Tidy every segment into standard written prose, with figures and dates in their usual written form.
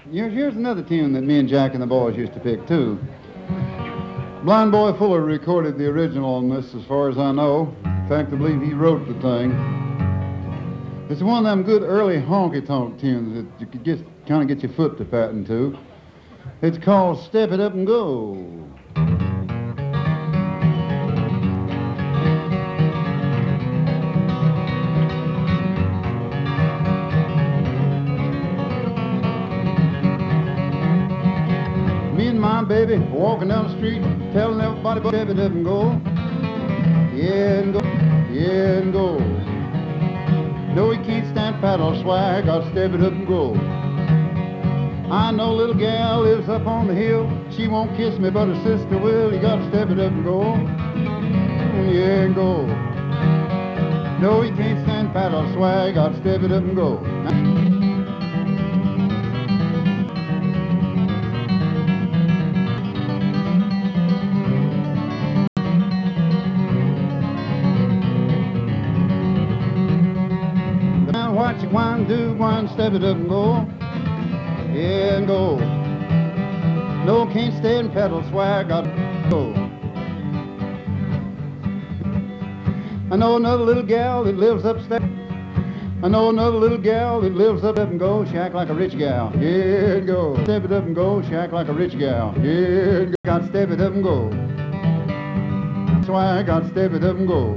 Here's another tune that me and Jack and the boys used to pick, too. Blind Boy Fuller recorded the original on this, as far as I know. In fact, I believe he wrote the thing. It's one of them good early honky-tonk tunes that you could just kind of get your foot to patting to. It's called Step It Up and Go. Me and my baby walking down the street, telling everybody about step it up and go. Yeah and go, yeah and go. No, he can't stand paddle swag, gotta step it up and go. I know a little gal lives up on the hill. She won't kiss me, but her sister will. You gotta step it up and go. Yeah and go. No, he can't stand paddle swag, gotta step it up and go. Now what you want to do, want step it up and go. Yeah and go. No, can't stand pedal swag, gotta go. I know another little gal that lives upstairs. I know another little gal that lives up and go. She act like a rich gal. Yeah and go. Step it up and go. She act like a rich gal. Yeah and go. Got to step it up and go. That's why I got to step it up and go.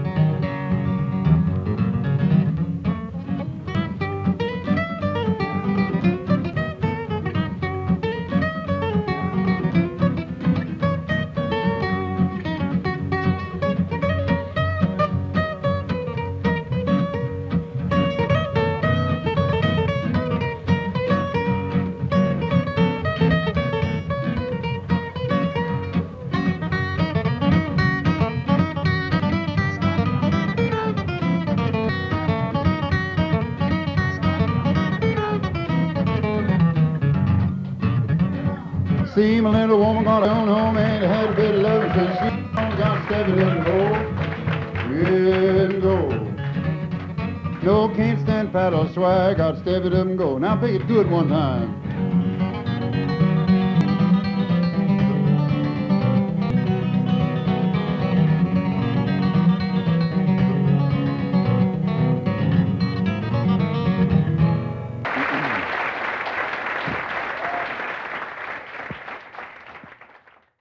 See, my little woman got her own home and had a bit of love, so she got to step it up and go. Yeah and go. No, can't stand paddle swag, got to step it up and go. Now pick it good one time.